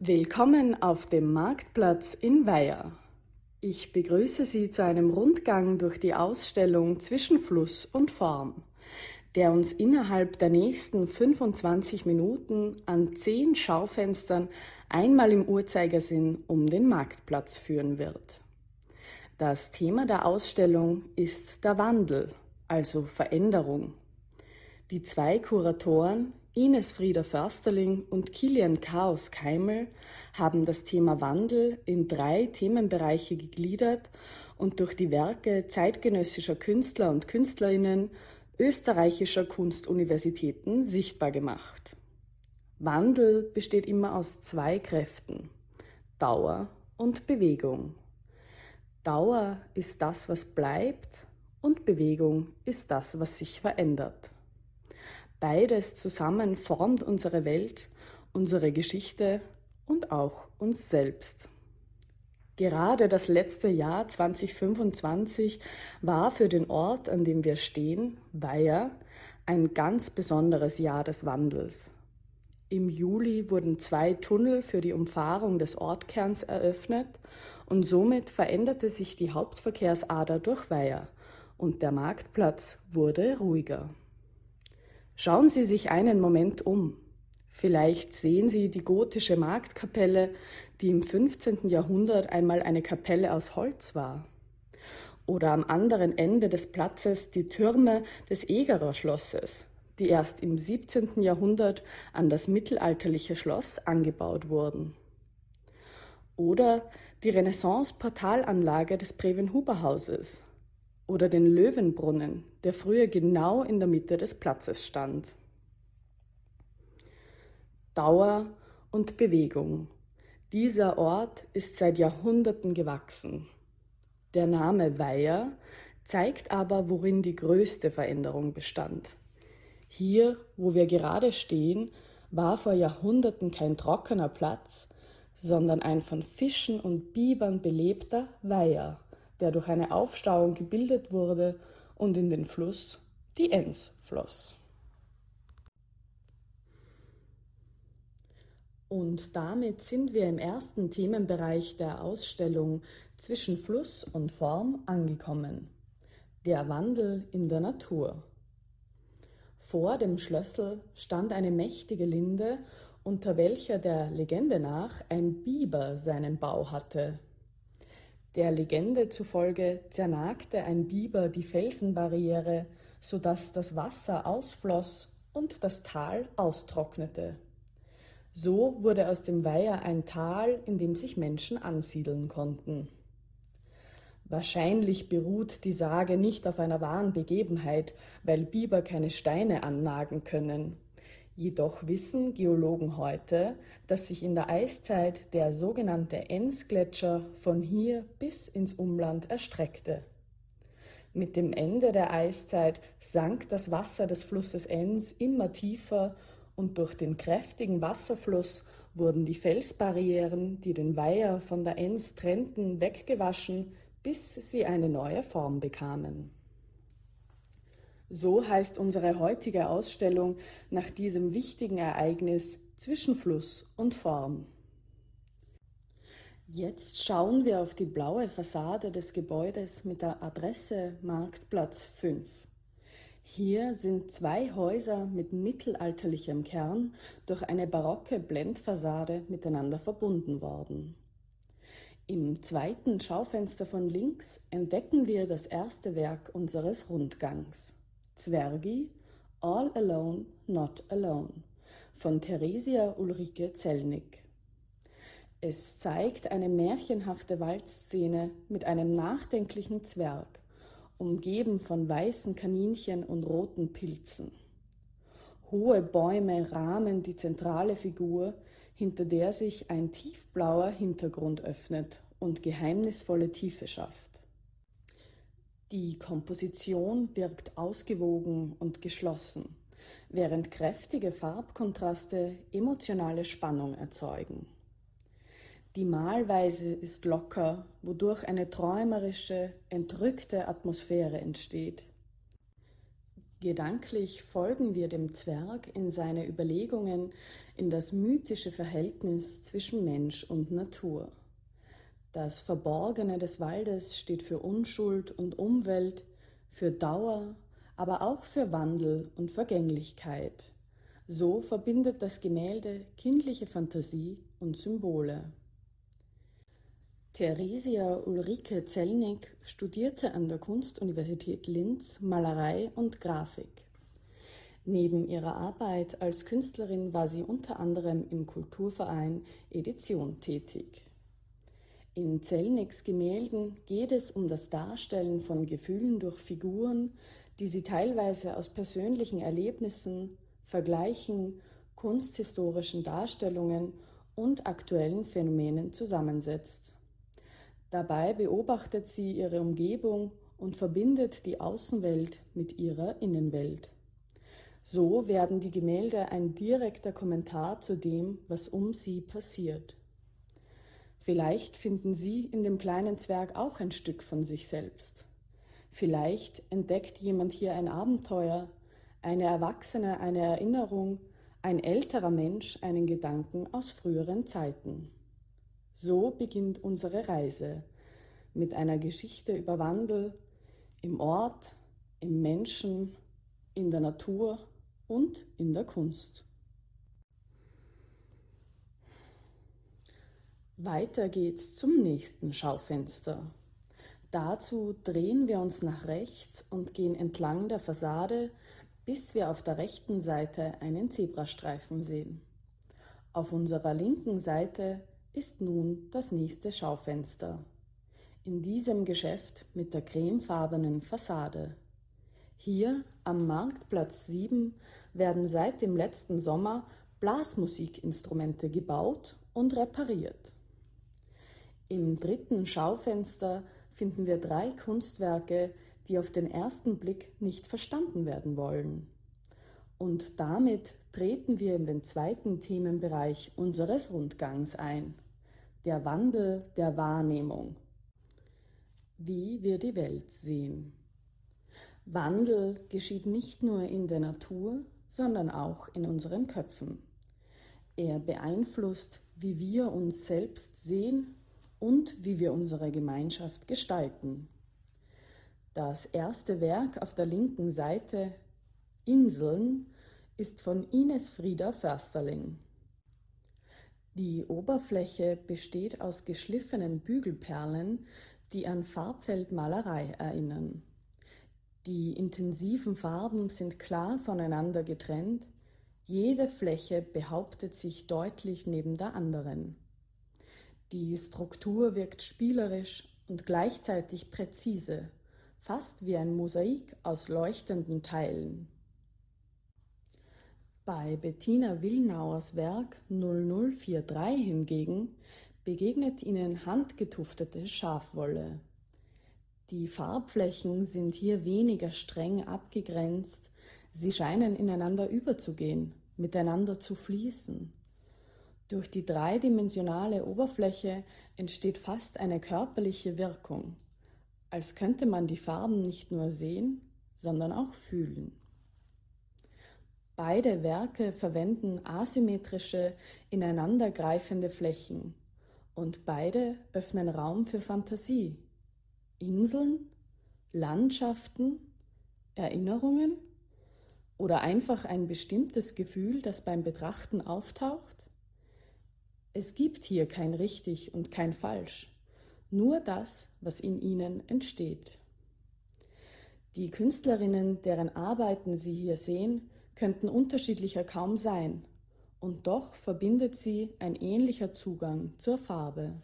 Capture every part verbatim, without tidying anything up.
Willkommen auf dem Marktplatz in Weiher. Ich begrüße Sie zu einem Rundgang durch die Ausstellung Zwischen Fluss und Form, der uns innerhalb der nächsten fünfundzwanzig Minuten an zehn Schaufenstern einmal im Uhrzeigersinn um den Marktplatz führen wird. Das Thema der Ausstellung ist der Wandel, also Veränderung. Die zwei Kuratoren, Ines Frieda Försterling und Kilian Chaos Keimel, haben das Thema Wandel in drei Themenbereiche gegliedert und durch die Werke zeitgenössischer Künstler und Künstlerinnen österreichischer Kunstuniversitäten sichtbar gemacht. Wandel besteht immer aus zwei Kräften: Dauer und Bewegung. Dauer ist das, was bleibt, und Bewegung ist das, was sich verändert. Beides zusammen formt unsere Welt, unsere Geschichte und auch uns selbst. Gerade das letzte Jahr zweitausendfünfundzwanzig war für den Ort, an dem wir stehen, Weiher, ein ganz besonderes Jahr des Wandels. Im Juli wurden zwei Tunnel für die Umfahrung des Ortkerns eröffnet und somit veränderte sich die Hauptverkehrsader durch Weiher und der Marktplatz wurde ruhiger. Schauen Sie sich einen Moment um. Vielleicht sehen Sie die gotische Marktkapelle, die im fünfzehnten Jahrhundert einmal eine Kapelle aus Holz war. Oder am anderen Ende des Platzes die Türme des Egerer Schlosses, die erst im siebzehnten Jahrhundert an das mittelalterliche Schloss angebaut wurden. Oder die Renaissance-Portalanlage des Prevenhuber-Hauses. Oder den Löwenbrunnen, der früher genau in der Mitte des Platzes stand. Dauer und Bewegung. Dieser Ort ist seit Jahrhunderten gewachsen. Der Name Weiher zeigt aber, worin die größte Veränderung bestand. Hier, wo wir gerade stehen, war vor Jahrhunderten kein trockener Platz, sondern ein von Fischen und Bibern belebter Weiher, der durch eine Aufstauung gebildet wurde und in den Fluss, die Enns, floss. Und damit sind wir im ersten Themenbereich der Ausstellung Zwischen Fluss und Form angekommen: Der Wandel in der Natur. Vor dem Schlössl stand eine mächtige Linde, unter welcher der Legende nach ein Biber seinen Bau hatte. Der Legende zufolge zernagte ein Biber die Felsenbarriere, sodass das Wasser ausfloss und das Tal austrocknete. So wurde aus dem Weiher ein Tal, in dem sich Menschen ansiedeln konnten. Wahrscheinlich beruht die Sage nicht auf einer wahren Begebenheit, weil Biber keine Steine annagen können. Jedoch wissen Geologen heute, dass sich in der Eiszeit der sogenannte Enns-Gletscher von hier bis ins Umland erstreckte. Mit dem Ende der Eiszeit sank das Wasser des Flusses Enns immer tiefer und durch den kräftigen Wasserfluss wurden die Felsbarrieren, die den Weiher von der Enns trennten, weggewaschen, bis sie eine neue Form bekamen. So heißt unsere heutige Ausstellung nach diesem wichtigen Ereignis Zwischen Fluss und Form. Jetzt schauen wir auf die blaue Fassade des Gebäudes mit der Adresse Marktplatz fünf. Hier sind zwei Häuser mit mittelalterlichem Kern durch eine barocke Blendfassade miteinander verbunden worden. Im zweiten Schaufenster von links entdecken wir das erste Werk unseres Rundgangs: Zwergi, All Alone, Not Alone von Theresia Ulrike Zellnig. Es zeigt eine märchenhafte Waldszene mit einem nachdenklichen Zwerg, umgeben von weißen Kaninchen und roten Pilzen. Hohe Bäume rahmen die zentrale Figur, hinter der sich ein tiefblauer Hintergrund öffnet und geheimnisvolle Tiefe schafft. Die Komposition wirkt ausgewogen und geschlossen, während kräftige Farbkontraste emotionale Spannung erzeugen. Die Malweise ist locker, wodurch eine träumerische, entrückte Atmosphäre entsteht. Gedanklich folgen wir dem Zwerg in seine Überlegungen in das mythische Verhältnis zwischen Mensch und Natur. Das Verborgene des Waldes steht für Unschuld und Umwelt, für Dauer, aber auch für Wandel und Vergänglichkeit. So verbindet das Gemälde kindliche Fantasie und Symbole. Theresia Ulrike Zellnig studierte an der Kunstuniversität Linz Malerei und Grafik. Neben ihrer Arbeit als Künstlerin war sie unter anderem im Kulturverein Edition tätig. In Zellnigs Gemälden geht es um das Darstellen von Gefühlen durch Figuren, die sie teilweise aus persönlichen Erlebnissen, Vergleichen, kunsthistorischen Darstellungen und aktuellen Phänomenen zusammensetzt. Dabei beobachtet sie ihre Umgebung und verbindet die Außenwelt mit ihrer Innenwelt. So werden die Gemälde ein direkter Kommentar zu dem, was um sie passiert. Vielleicht finden Sie in dem kleinen Zwerg auch ein Stück von sich selbst. Vielleicht entdeckt jemand hier ein Abenteuer, eine Erwachsene eine Erinnerung, ein älterer Mensch einen Gedanken aus früheren Zeiten. So beginnt unsere Reise mit einer Geschichte über Wandel im Ort, im Menschen, in der Natur und in der Kunst. Weiter geht's zum nächsten Schaufenster. Dazu drehen wir uns nach rechts und gehen entlang der Fassade, bis wir auf der rechten Seite einen Zebrastreifen sehen. Auf unserer linken Seite ist nun das nächste Schaufenster. In diesem Geschäft mit der cremefarbenen Fassade. Hier am Marktplatz sieben werden seit dem letzten Sommer Blasmusikinstrumente gebaut und repariert. Im dritten Schaufenster finden wir drei Kunstwerke, die auf den ersten Blick nicht verstanden werden wollen. Und damit treten wir in den zweiten Themenbereich unseres Rundgangs ein. Der Wandel der Wahrnehmung. Wie wir die Welt sehen. Wandel geschieht nicht nur in der Natur, sondern auch in unseren Köpfen. Er beeinflusst, wie wir uns selbst sehen und wie wir unsere Gemeinschaft gestalten. Das erste Werk auf der linken Seite, Inseln, ist von Ines Frieda Försterling. Die Oberfläche besteht aus geschliffenen Bügelperlen, die an Farbfeldmalerei erinnern. Die intensiven Farben sind klar voneinander getrennt, jede Fläche behauptet sich deutlich neben der anderen. Die Struktur wirkt spielerisch und gleichzeitig präzise, fast wie ein Mosaik aus leuchtenden Teilen. Bei Bettina Willnauers Werk null null vier drei hingegen begegnet ihnen handgetuftete Schafwolle. Die Farbflächen sind hier weniger streng abgegrenzt, sie scheinen ineinander überzugehen, miteinander zu fließen. Durch die dreidimensionale Oberfläche entsteht fast eine körperliche Wirkung, als könnte man die Farben nicht nur sehen, sondern auch fühlen. Beide Werke verwenden asymmetrische, ineinandergreifende Flächen und beide öffnen Raum für Fantasie. Inseln, Landschaften, Erinnerungen oder einfach ein bestimmtes Gefühl, das beim Betrachten auftaucht? Es gibt hier kein richtig und kein falsch, nur das, was in ihnen entsteht. Die Künstlerinnen, deren Arbeiten Sie hier sehen, könnten unterschiedlicher kaum sein, und doch verbindet sie ein ähnlicher Zugang zur Farbe.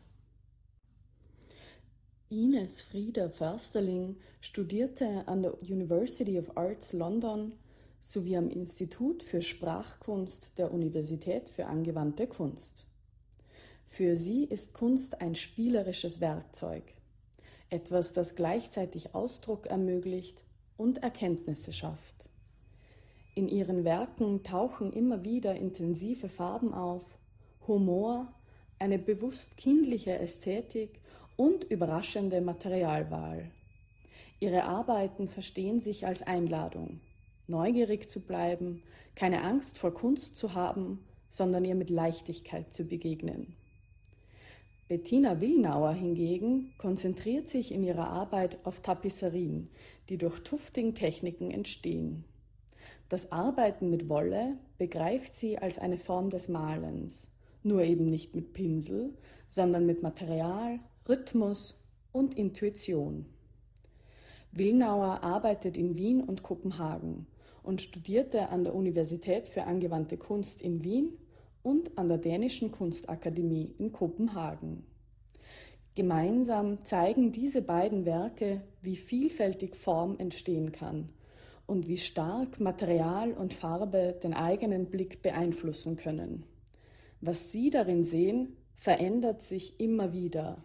Ines Frieda Försterling studierte an der University of Arts London sowie am Institut für Sprachkunst der Universität für angewandte Kunst. Für sie ist Kunst ein spielerisches Werkzeug, etwas, das gleichzeitig Ausdruck ermöglicht und Erkenntnisse schafft. In ihren Werken tauchen immer wieder intensive Farben auf, Humor, eine bewusst kindliche Ästhetik und überraschende Materialwahl. Ihre Arbeiten verstehen sich als Einladung, neugierig zu bleiben, keine Angst vor Kunst zu haben, sondern ihr mit Leichtigkeit zu begegnen. Bettina Willnauer hingegen konzentriert sich in ihrer Arbeit auf Tapisserien, die durch Tufting-Techniken entstehen. Das Arbeiten mit Wolle begreift sie als eine Form des Malens, nur eben nicht mit Pinsel, sondern mit Material, Rhythmus und Intuition. Willnauer arbeitet in Wien und Kopenhagen und studierte an der Universität für angewandte Kunst in Wien und an der Dänischen Kunstakademie in Kopenhagen. Gemeinsam zeigen diese beiden Werke, wie vielfältig Form entstehen kann und wie stark Material und Farbe den eigenen Blick beeinflussen können. Was Sie darin sehen, verändert sich immer wieder.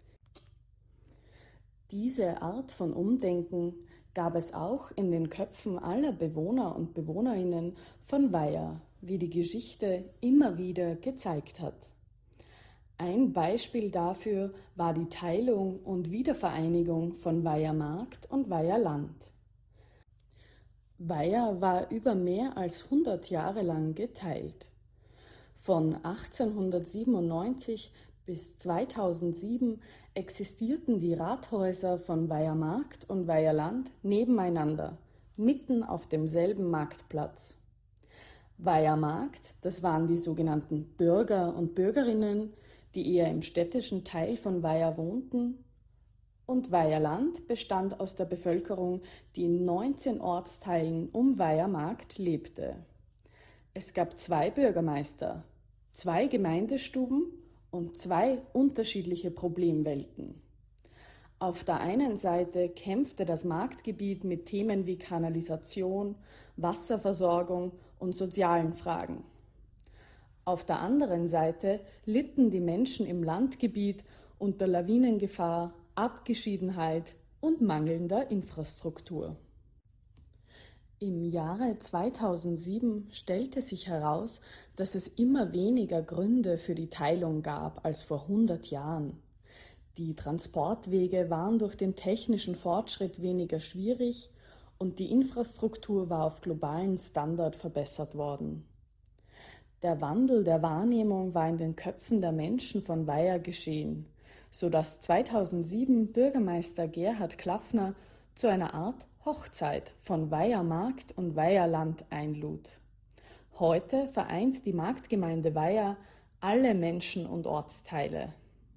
Diese Art von Umdenken gab es auch in den Köpfen aller Bewohner und Bewohnerinnen von Weiher, wie die Geschichte immer wieder gezeigt hat. Ein Beispiel dafür war die Teilung und Wiedervereinigung von Weiher Markt und Weiher Land. Weiher war über mehr als hundert Jahre lang geteilt. Von achtzehnhundertsiebenundneunzig bis zweitausendsieben existierten die Rathäuser von Weiher Markt und Weiher Land nebeneinander, mitten auf demselben Marktplatz. Weiher Markt, das waren die sogenannten Bürger und Bürgerinnen, die eher im städtischen Teil von Weiher wohnten, und Weiher Land bestand aus der Bevölkerung, die in neunzehn Ortsteilen um Weiher Markt lebte. Es gab zwei Bürgermeister, zwei Gemeindestuben und zwei unterschiedliche Problemwelten. Auf der einen Seite kämpfte das Marktgebiet mit Themen wie Kanalisation, Wasserversorgung und sozialen Fragen. Auf der anderen Seite litten die Menschen im Landgebiet unter Lawinengefahr, Abgeschiedenheit und mangelnder Infrastruktur. Im Jahre zweitausendsieben stellte sich heraus, dass es immer weniger Gründe für die Teilung gab als vor hundert Jahren. Die Transportwege waren durch den technischen Fortschritt weniger schwierig und die Infrastruktur war auf globalen Standard verbessert worden. Der Wandel der Wahrnehmung war in den Köpfen der Menschen von Weiher geschehen, sodass zweitausendsieben Bürgermeister Gerhard Klaffner zu einer Art Hochzeit von Weiher Markt und Weiher Land einlud. Heute vereint die Marktgemeinde Weiher alle Menschen und Ortsteile.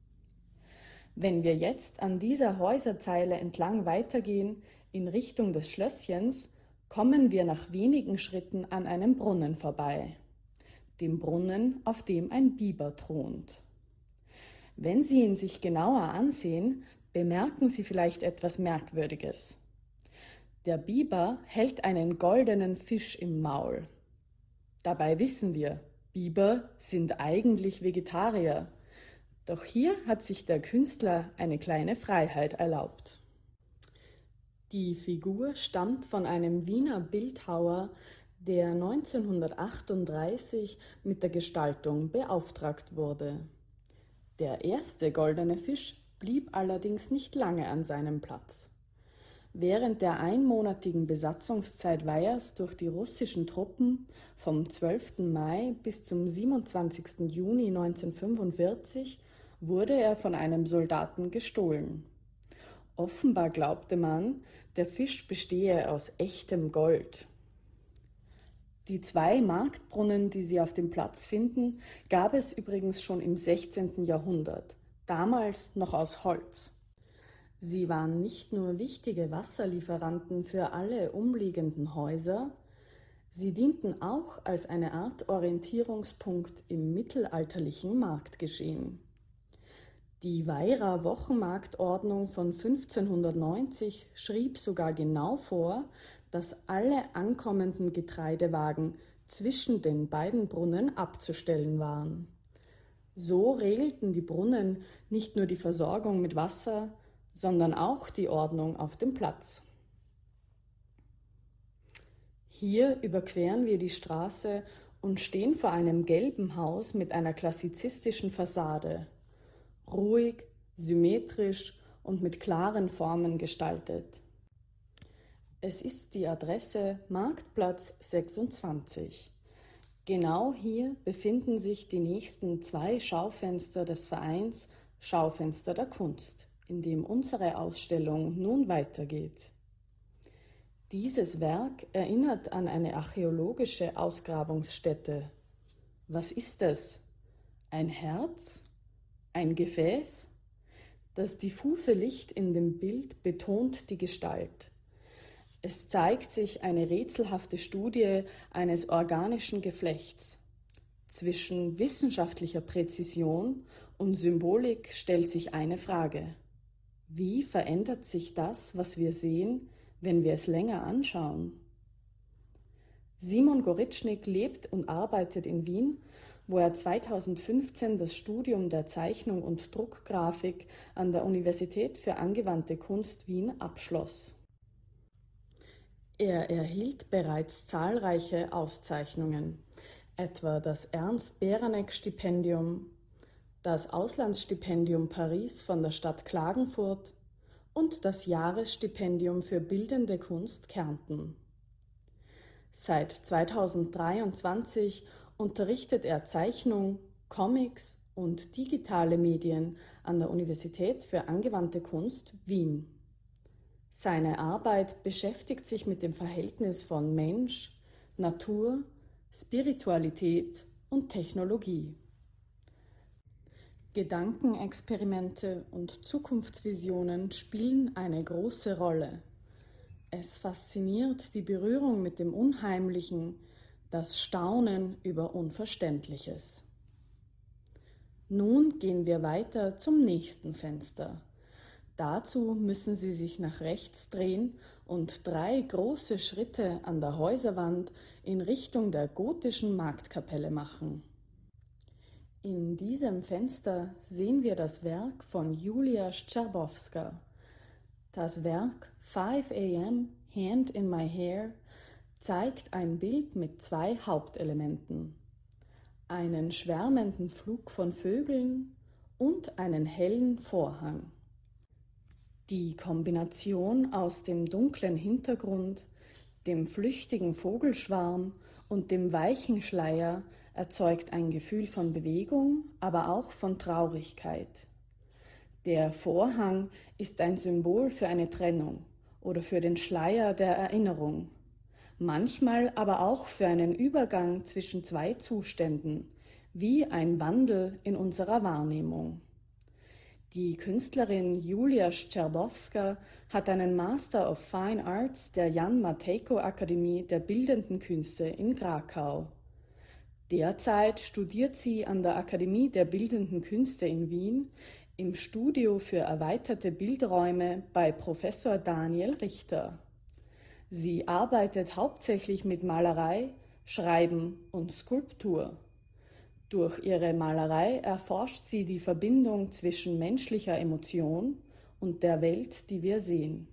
Wenn wir jetzt an dieser Häuserzeile entlang weitergehen, in Richtung des Schlösschens, kommen wir nach wenigen Schritten an einem Brunnen vorbei. Dem Brunnen, auf dem ein Biber thront. Wenn Sie ihn sich genauer ansehen, bemerken Sie vielleicht etwas Merkwürdiges. Der Biber hält einen goldenen Fisch im Maul. Dabei wissen wir, Biber sind eigentlich Vegetarier. Doch hier hat sich der Künstler eine kleine Freiheit erlaubt. Die Figur stammt von einem Wiener Bildhauer, der neunzehnhundertachtunddreißig mit der Gestaltung beauftragt wurde. Der erste goldene Fisch blieb allerdings nicht lange an seinem Platz. Während der einmonatigen Besatzungszeit Weihers durch die russischen Truppen vom zwölften Mai bis zum siebenundzwanzigsten Juni neunzehnhundertfünfundvierzig wurde er von einem Soldaten gestohlen. Offenbar glaubte man, der Fisch bestehe aus echtem Gold. Die zwei Marktbrunnen, die Sie auf dem Platz finden, gab es übrigens schon im sechzehnten Jahrhundert, damals noch aus Holz. Sie waren nicht nur wichtige Wasserlieferanten für alle umliegenden Häuser, sie dienten auch als eine Art Orientierungspunkt im mittelalterlichen Marktgeschehen. Die Weiherer Wochenmarktordnung von fünfzehnhundertneunzig schrieb sogar genau vor, dass alle ankommenden Getreidewagen zwischen den beiden Brunnen abzustellen waren. So regelten die Brunnen nicht nur die Versorgung mit Wasser, sondern auch die Ordnung auf dem Platz. Hier überqueren wir die Straße und stehen vor einem gelben Haus mit einer klassizistischen Fassade, ruhig, symmetrisch und mit klaren Formen gestaltet. Es ist die Adresse Marktplatz sechsundzwanzig. Genau hier befinden sich die nächsten zwei Schaufenster des Vereins Schaufenster der Kunst, in dem unsere Ausstellung nun weitergeht. Dieses Werk erinnert an eine archäologische Ausgrabungsstätte. Was ist es? Ein Herz? Ein Gefäß? Das diffuse Licht in dem Bild betont die Gestalt. Es zeigt sich eine rätselhafte Studie eines organischen Geflechts. Zwischen wissenschaftlicher Präzision und Symbolik stellt sich eine Frage. Wie verändert sich das, was wir sehen, wenn wir es länger anschauen? Simon Goritschnik lebt und arbeitet in Wien, wo er zweitausendfünfzehn das Studium der Zeichnung und Druckgrafik an der Universität für angewandte Kunst Wien abschloss. Er erhielt bereits zahlreiche Auszeichnungen, etwa das Ernst-Beranek-Stipendium, das Auslandsstipendium Paris von der Stadt Klagenfurt und das Jahresstipendium für Bildende Kunst Kärnten. Seit zweitausenddreiundzwanzig unterrichtet er Zeichnung, Comics und digitale Medien an der Universität für angewandte Kunst Wien. Seine Arbeit beschäftigt sich mit dem Verhältnis von Mensch, Natur, Spiritualität und Technologie. Gedankenexperimente und Zukunftsvisionen spielen eine große Rolle. Es fasziniert die Berührung mit dem Unheimlichen, das Staunen über Unverständliches. Nun gehen wir weiter zum nächsten Fenster. Dazu müssen Sie sich nach rechts drehen und drei große Schritte an der Häuserwand in Richtung der gotischen Marktkapelle machen. In diesem Fenster sehen wir das Werk von Julia Szczerbowska. Das Werk five a m Hand in My Hair zeigt ein Bild mit zwei Hauptelementen: einen schwärmenden Flug von Vögeln und einen hellen Vorhang. Die Kombination aus dem dunklen Hintergrund, dem flüchtigen Vogelschwarm und dem weichen Schleier erzeugt ein Gefühl von Bewegung, aber auch von Traurigkeit. Der Vorhang ist ein Symbol für eine Trennung oder für den Schleier der Erinnerung, manchmal aber auch für einen Übergang zwischen zwei Zuständen, wie ein Wandel in unserer Wahrnehmung. Die Künstlerin Julia Szczerbowska hat einen Master of Fine Arts der Jan Matejko Akademie der Bildenden Künste in Krakau. Derzeit studiert sie an der Akademie der Bildenden Künste in Wien im Studio für erweiterte Bildräume bei Professor Daniel Richter. Sie arbeitet hauptsächlich mit Malerei, Schreiben und Skulptur. Durch ihre Malerei erforscht sie die Verbindung zwischen menschlicher Emotion und der Welt, die wir sehen.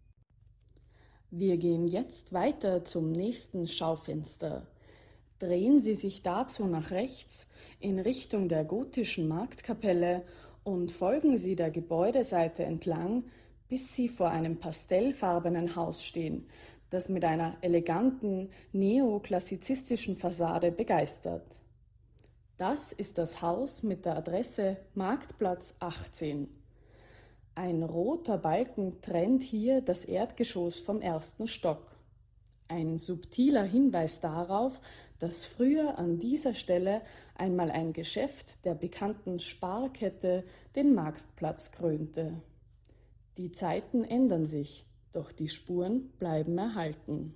Wir gehen jetzt weiter zum nächsten Schaufenster. Drehen Sie sich dazu nach rechts in Richtung der gotischen Marktkapelle und folgen Sie der Gebäudeseite entlang, bis Sie vor einem pastellfarbenen Haus stehen, das mit einer eleganten neoklassizistischen Fassade begeistert. Das ist das Haus mit der Adresse Marktplatz achtzehn. Ein roter Balken trennt hier das Erdgeschoss vom ersten Stock. Ein subtiler Hinweis darauf, dass früher an dieser Stelle einmal ein Geschäft der bekannten Sparkette den Marktplatz krönte. Die Zeiten ändern sich, doch die Spuren bleiben erhalten.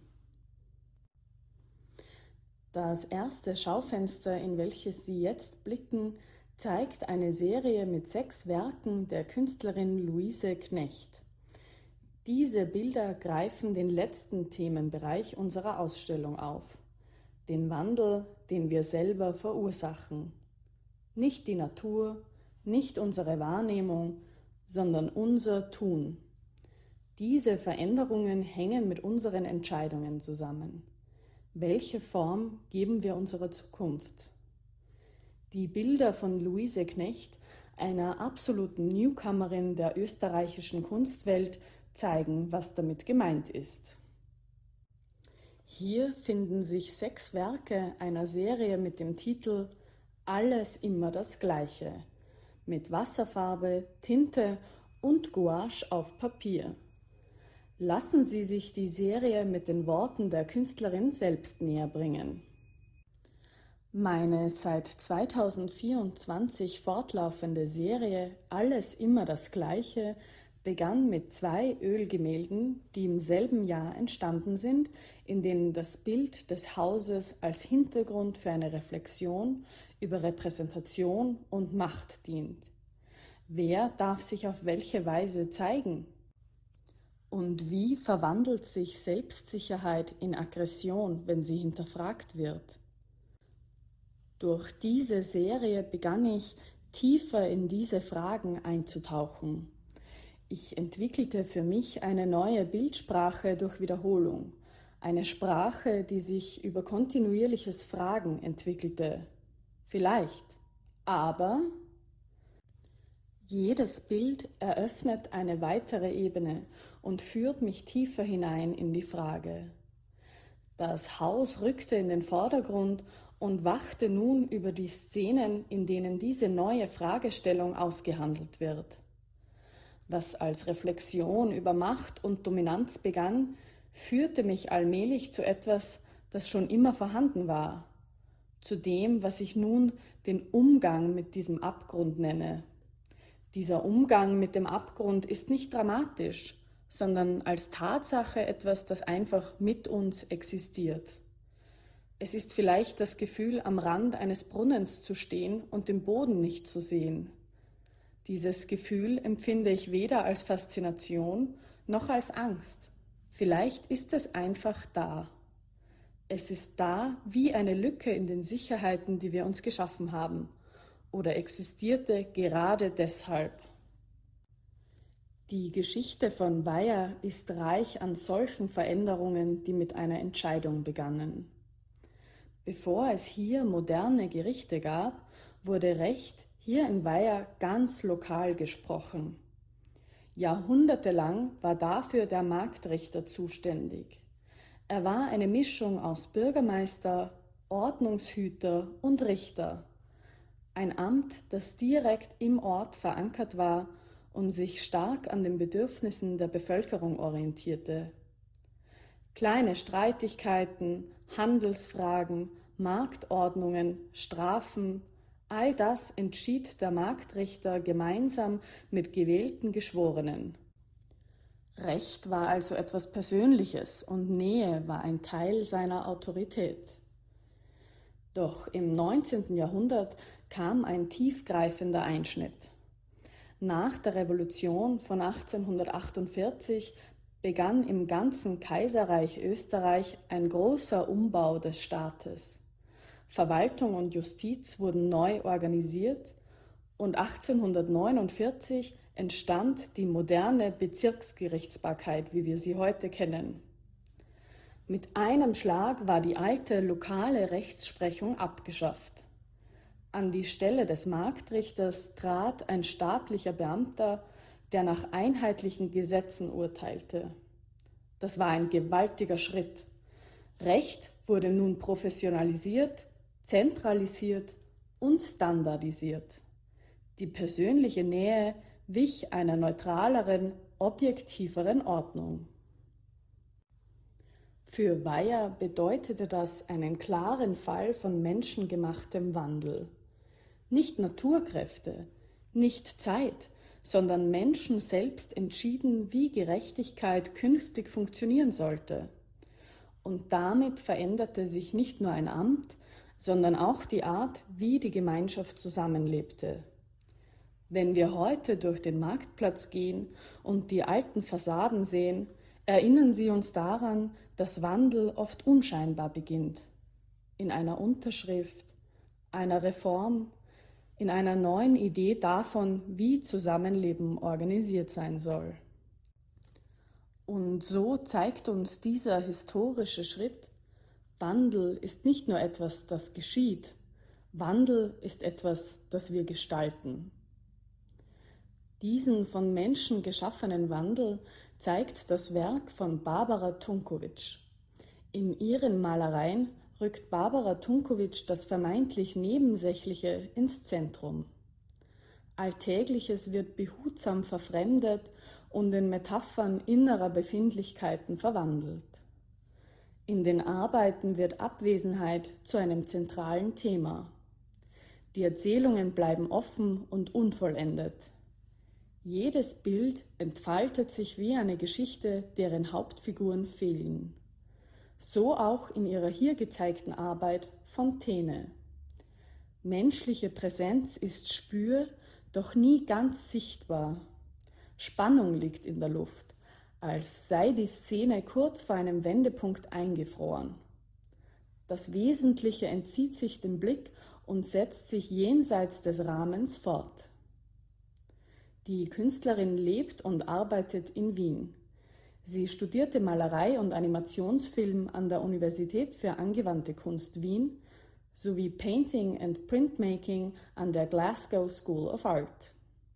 Das erste Schaufenster, in welches Sie jetzt blicken, zeigt eine Serie mit sechs Werken der Künstlerin Luise Knecht. Diese Bilder greifen den letzten Themenbereich unserer Ausstellung auf: den Wandel, den wir selber verursachen. Nicht die Natur, nicht unsere Wahrnehmung, sondern unser Tun. Diese Veränderungen hängen mit unseren Entscheidungen zusammen. Welche Form geben wir unserer Zukunft? Die Bilder von Luise Knecht, einer absoluten Newcomerin der österreichischen Kunstwelt, zeigen, was damit gemeint ist. Hier finden sich sechs Werke einer Serie mit dem Titel Alles immer das Gleiche, mit Wasserfarbe, Tinte und Gouache auf Papier. Lassen Sie sich die Serie mit den Worten der Künstlerin selbst näher bringen. Meine seit zweitausendvierundzwanzig fortlaufende Serie Alles immer das Gleiche begann mit zwei Ölgemälden, die im selben Jahr entstanden sind, in denen das Bild des Hauses als Hintergrund für eine Reflexion über Repräsentation und Macht dient. Wer darf sich auf welche Weise zeigen? Und wie verwandelt sich Selbstsicherheit in Aggression, wenn sie hinterfragt wird? Durch diese Serie begann ich, tiefer in diese Fragen einzutauchen. Ich entwickelte für mich eine neue Bildsprache durch Wiederholung, eine Sprache, die sich über kontinuierliches Fragen entwickelte. Vielleicht, aber jedes Bild eröffnet eine weitere Ebene und führt mich tiefer hinein in die Frage. Das Haus rückte in den Vordergrund und wachte nun über die Szenen, in denen diese neue Fragestellung ausgehandelt wird. Was als Reflexion über Macht und Dominanz begann, führte mich allmählich zu etwas, das schon immer vorhanden war, zu dem, was ich nun den Umgang mit diesem Abgrund nenne. Dieser Umgang mit dem Abgrund ist nicht dramatisch, sondern als Tatsache etwas, das einfach mit uns existiert. Es ist vielleicht das Gefühl, am Rand eines Brunnens zu stehen und den Boden nicht zu sehen. Dieses Gefühl empfinde ich weder als Faszination noch als Angst. Vielleicht ist es einfach da. Es ist da wie eine Lücke in den Sicherheiten, die wir uns geschaffen haben, oder existierte gerade deshalb. Die Geschichte von Weiher ist reich an solchen Veränderungen, die mit einer Entscheidung begannen. Bevor es hier moderne Gerichte gab, wurde Recht hier in Weiher ganz lokal gesprochen. Jahrhundertelang war dafür der Marktrichter zuständig. Er war eine Mischung aus Bürgermeister, Ordnungshüter und Richter. Ein Amt, das direkt im Ort verankert war und sich stark an den Bedürfnissen der Bevölkerung orientierte. Kleine Streitigkeiten, Handelsfragen, Marktordnungen, Strafen, all das entschied der Marktrichter gemeinsam mit gewählten Geschworenen. Recht war also etwas Persönliches und Nähe war ein Teil seiner Autorität. Doch im neunzehnten Jahrhundert kam ein tiefgreifender Einschnitt. Nach der Revolution von achtzehnhundertachtundvierzig begann im ganzen Kaiserreich Österreich ein großer Umbau des Staates. Verwaltung und Justiz wurden neu organisiert und achtzehnhundertneunundvierzig entstand die moderne Bezirksgerichtsbarkeit, wie wir sie heute kennen. Mit einem Schlag war die alte lokale Rechtsprechung abgeschafft. An die Stelle des Marktrichters trat ein staatlicher Beamter, der nach einheitlichen Gesetzen urteilte. Das war ein gewaltiger Schritt. Recht wurde nun professionalisiert, zentralisiert und standardisiert. Die persönliche Nähe wich einer neutraleren, objektiveren Ordnung. Für Weiher bedeutete das einen klaren Fall von menschengemachtem Wandel. Nicht Naturkräfte, nicht Zeit, sondern Menschen selbst entschieden, wie Gerechtigkeit künftig funktionieren sollte. Und damit veränderte sich nicht nur ein Amt, sondern auch die Art, wie die Gemeinschaft zusammenlebte. Wenn wir heute durch den Marktplatz gehen und die alten Fassaden sehen, erinnern sie uns daran, dass Wandel oft unscheinbar beginnt. In einer Unterschrift, einer Reform, in einer neuen Idee davon, wie Zusammenleben organisiert sein soll. Und so zeigt uns dieser historische Schritt, Wandel ist nicht nur etwas, das geschieht, Wandel ist etwas, das wir gestalten. Diesen von Menschen geschaffenen Wandel zeigt das Werk von Barbara Tunković. In ihren Malereien rückt Barbara Tunković das vermeintlich Nebensächliche ins Zentrum. Alltägliches wird behutsam verfremdet und in Metaphern innerer Befindlichkeiten verwandelt. In den Arbeiten wird Abwesenheit zu einem zentralen Thema. Die Erzählungen bleiben offen und unvollendet. Jedes Bild entfaltet sich wie eine Geschichte, deren Hauptfiguren fehlen. So auch in ihrer hier gezeigten Arbeit Fontäne. Menschliche Präsenz ist spür, doch nie ganz sichtbar. Spannung liegt in der Luft, als sei die Szene kurz vor einem Wendepunkt eingefroren. Das Wesentliche entzieht sich dem Blick und setzt sich jenseits des Rahmens fort. Die Künstlerin lebt und arbeitet in Wien. Sie studierte Malerei und Animationsfilm an der Universität für angewandte Kunst Wien sowie Painting and Printmaking an der Glasgow School of Art.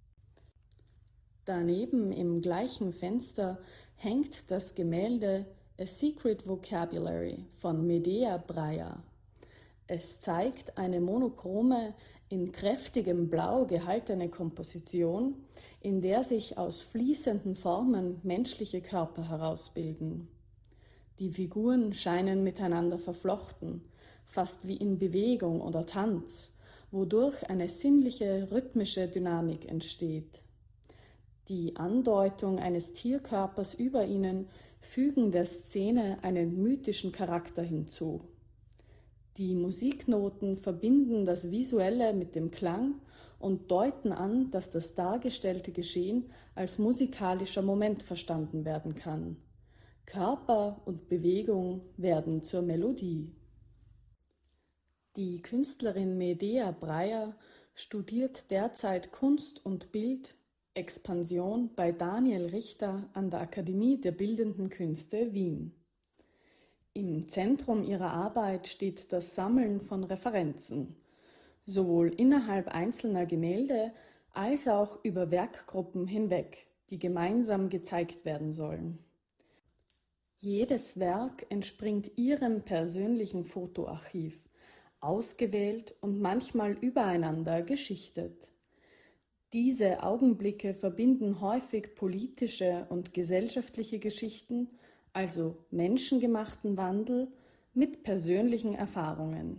Daneben im gleichen Fenster hängt das Gemälde A Secret Vocabulary von Medea Braja. Es zeigt eine monochrome, in kräftigem Blau gehaltene Komposition, in der sich aus fließenden Formen menschliche Körper herausbilden. Die Figuren scheinen miteinander verflochten, fast wie in Bewegung oder Tanz, wodurch eine sinnliche, rhythmische Dynamik entsteht. Die Andeutung eines Tierkörpers über ihnen fügen der Szene einen mythischen Charakter hinzu. Die Musiknoten verbinden das Visuelle mit dem Klang und deuten an, dass das dargestellte Geschehen als musikalischer Moment verstanden werden kann. Körper und Bewegung werden zur Melodie. Die Künstlerin Medea Braja studiert derzeit Kunst und Bild, Expansion bei Daniel Richter an der Akademie der Bildenden Künste Wien. Im Zentrum ihrer Arbeit steht das Sammeln von Referenzen, sowohl innerhalb einzelner Gemälde als auch über Werkgruppen hinweg, die gemeinsam gezeigt werden sollen. Jedes Werk entspringt ihrem persönlichen Fotoarchiv, ausgewählt und manchmal übereinander geschichtet. Diese Augenblicke verbinden häufig politische und gesellschaftliche Geschichten, also menschengemachten Wandel, mit persönlichen Erfahrungen.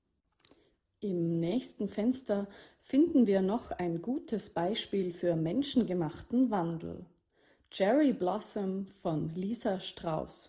Im nächsten Fenster finden wir noch ein gutes Beispiel für menschengemachten Wandel. Cherry Blossom von Lisa Strauss.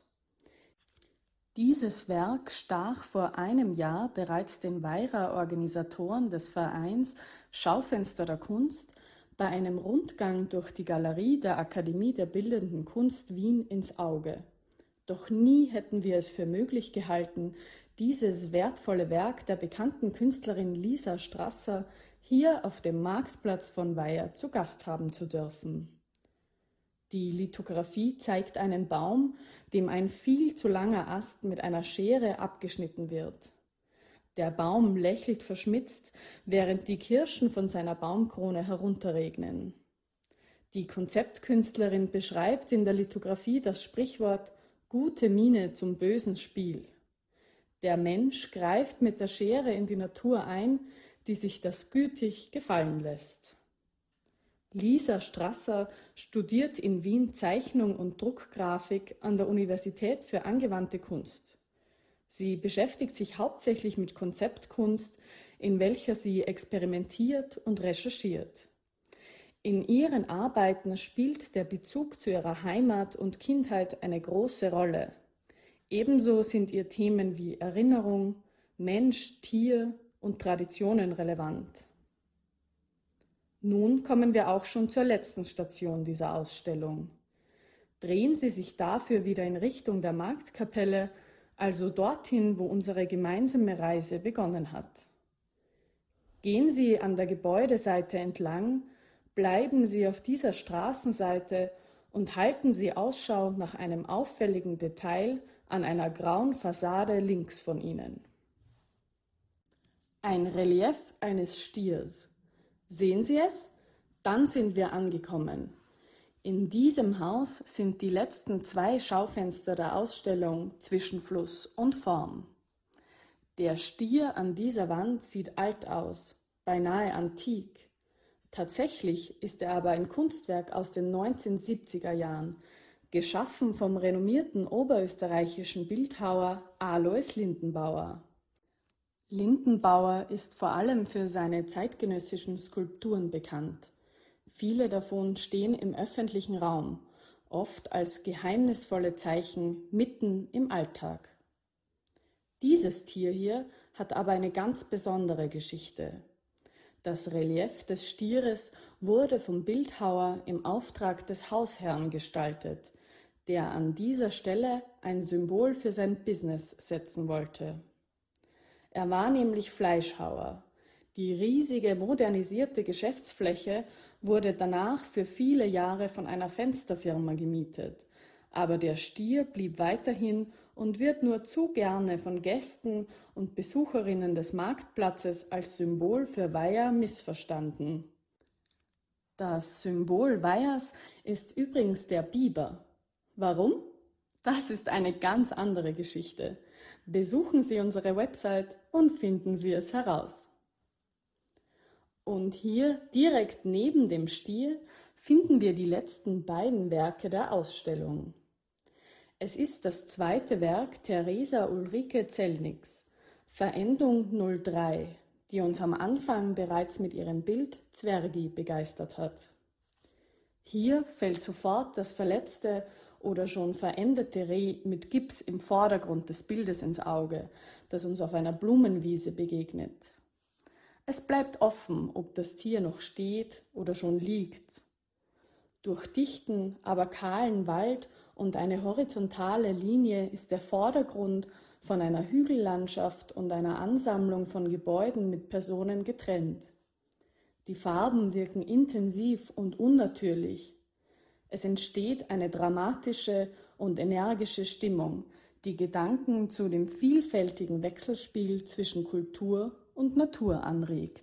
Dieses Werk stach vor einem Jahr bereits den Weira-Organisatoren des Vereins Schaufenster der Kunst bei einem Rundgang durch die Galerie der Akademie der Bildenden Kunst Wien ins Auge. Doch nie hätten wir es für möglich gehalten, dieses wertvolle Werk der bekannten Künstlerin Lisa Strasser hier auf dem Marktplatz von Weiher zu Gast haben zu dürfen. Die Lithografie zeigt einen Baum, dem ein viel zu langer Ast mit einer Schere abgeschnitten wird. Der Baum lächelt verschmitzt, während die Kirschen von seiner Baumkrone herunterregnen. Die Konzeptkünstlerin beschreibt in der Lithografie das Sprichwort »Gute Miene zum bösen Spiel«. Der Mensch greift mit der Schere in die Natur ein, die sich das gütig gefallen lässt. Lisa Strasser studiert in Wien Zeichnung und Druckgrafik an der Universität für angewandte Kunst. Sie beschäftigt sich hauptsächlich mit Konzeptkunst, in welcher sie experimentiert und recherchiert. In ihren Arbeiten spielt der Bezug zu ihrer Heimat und Kindheit eine große Rolle. Ebenso sind ihr Themen wie Erinnerung, Mensch, Tier und Traditionen relevant. Nun kommen wir auch schon zur letzten Station dieser Ausstellung. Drehen Sie sich dafür wieder in Richtung der Marktkapelle, also dorthin, wo unsere gemeinsame Reise begonnen hat. Gehen Sie an der Gebäudeseite entlang, bleiben Sie auf dieser Straßenseite und halten Sie Ausschau nach einem auffälligen Detail an einer grauen Fassade links von Ihnen. Ein Relief eines Stiers. Sehen Sie es? Dann sind wir angekommen. In diesem Haus sind die letzten zwei Schaufenster der Ausstellung zwischen Fluss und Form. Der Stier an dieser Wand sieht alt aus, beinahe antik. Tatsächlich ist er aber ein Kunstwerk aus den neunzehnhundertsiebziger Jahren, geschaffen vom renommierten oberösterreichischen Bildhauer Alois Lindenbauer. Lindenbauer ist vor allem für seine zeitgenössischen Skulpturen bekannt. Viele davon stehen im öffentlichen Raum, oft als geheimnisvolle Zeichen mitten im Alltag. Dieses Tier hier hat aber eine ganz besondere Geschichte. Das Relief des Stieres wurde vom Bildhauer im Auftrag des Hausherrn gestaltet, der an dieser Stelle ein Symbol für sein Business setzen wollte. Er war nämlich Fleischhauer. Die riesige modernisierte Geschäftsfläche wurde danach für viele Jahre von einer Fensterfirma gemietet. Aber der Stier blieb weiterhin und wird nur zu gerne von Gästen und Besucherinnen des Marktplatzes als Symbol für Weiher missverstanden. Das Symbol Weihers ist übrigens der Biber. Warum? Das ist eine ganz andere Geschichte. Besuchen Sie unsere Website und finden Sie es heraus. Und hier, direkt neben dem Stier, finden wir die letzten beiden Werke der Ausstellung. Es ist das zweite Werk Theresa Ulrike Zellniks, Verendung null drei, die uns am Anfang bereits mit ihrem Bild Zwergi begeistert hat. Hier fällt sofort das verletzte oder schon verendete Reh mit Gips im Vordergrund des Bildes ins Auge, das uns auf einer Blumenwiese begegnet. Es bleibt offen, ob das Tier noch steht oder schon liegt. Durch dichten, aber kahlen Wald und eine horizontale Linie ist der Vordergrund von einer Hügellandschaft und einer Ansammlung von Gebäuden mit Personen getrennt. Die Farben wirken intensiv und unnatürlich. Es entsteht eine dramatische und energische Stimmung, die Gedanken zu dem vielfältigen Wechselspiel zwischen Kultur und Natur anregt.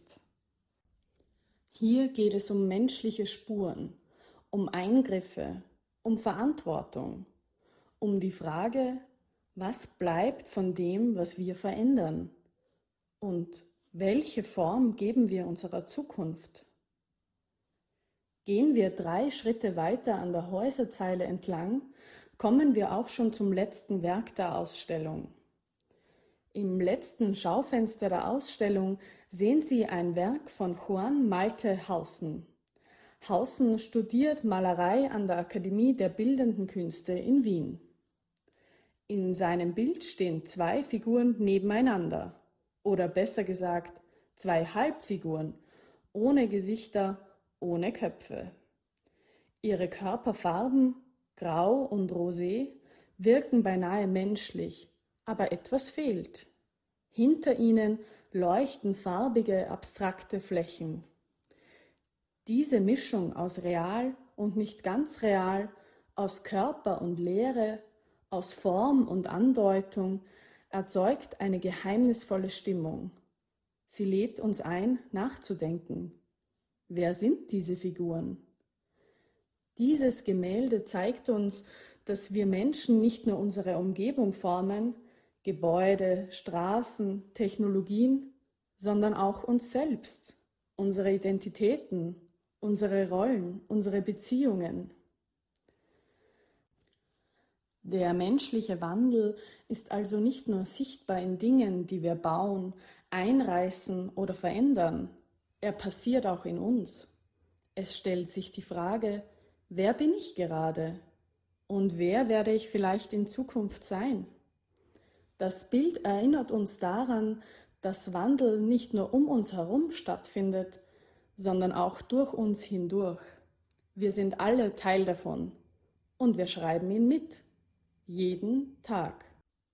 Hier geht es um menschliche Spuren, um Eingriffe, um Verantwortung, um die Frage, was bleibt von dem, was wir verändern und welche Form geben wir unserer Zukunft? Gehen wir drei Schritte weiter an der Häuserzeile entlang, kommen wir auch schon zum letzten Werk der Ausstellung. Im letzten Schaufenster der Ausstellung sehen Sie ein Werk von Juan Malte Hausen. Hausen studiert Malerei an der Akademie der Bildenden Künste in Wien. In seinem Bild stehen zwei Figuren nebeneinander, oder besser gesagt, zwei Halbfiguren, ohne Gesichter, ohne Köpfe. Ihre Körperfarben, grau und rosé, wirken beinahe menschlich, aber etwas fehlt. Hinter ihnen leuchten farbige, abstrakte Flächen. Diese Mischung aus real und nicht ganz real, aus Körper und Leere, aus Form und Andeutung, erzeugt eine geheimnisvolle Stimmung. Sie lädt uns ein, nachzudenken. Wer sind diese Figuren? Dieses Gemälde zeigt uns, dass wir Menschen nicht nur unsere Umgebung formen, Gebäude, Straßen, Technologien, sondern auch uns selbst, unsere Identitäten, unsere Rollen, unsere Beziehungen. Der menschliche Wandel ist also nicht nur sichtbar in Dingen, die wir bauen, einreißen oder verändern, er passiert auch in uns. Es stellt sich die Frage, wer bin ich gerade und wer werde ich vielleicht in Zukunft sein? Das Bild erinnert uns daran, dass Wandel nicht nur um uns herum stattfindet, sondern auch durch uns hindurch. Wir sind alle Teil davon und wir schreiben ihn mit, jeden Tag.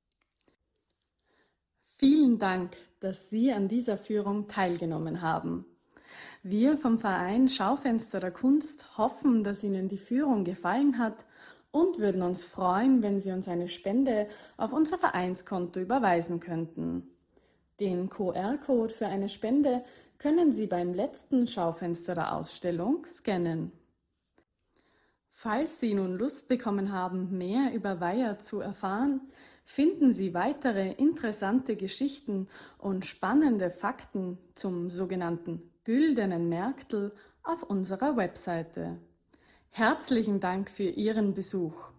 Vielen Dank, dass Sie an dieser Führung teilgenommen haben. Wir vom Verein Schaufenster der Kunst hoffen, dass Ihnen die Führung gefallen hat und würden uns freuen, wenn Sie uns eine Spende auf unser Vereinskonto überweisen könnten. Den Q R-Code für eine Spende können Sie beim letzten Schaufenster der Ausstellung scannen. Falls Sie nun Lust bekommen haben, mehr über Weiher zu erfahren, finden Sie weitere interessante Geschichten und spannende Fakten zum sogenannten Güldenen Märktl auf unserer Webseite. Herzlichen Dank für Ihren Besuch.